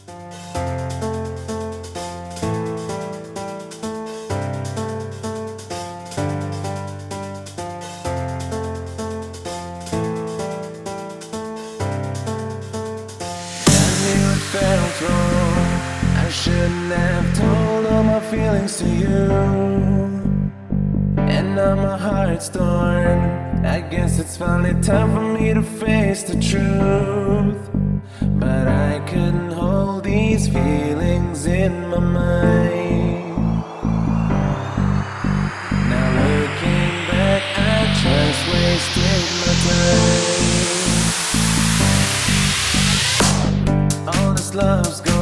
Felt wrong. I shouldn't have told all my feelings to you. And now my heart's torn. I guess it's finally time for me to face the truth. But I couldn't hold these feelings in my mind. Now looking back, I just wasted my time. All this love's gone.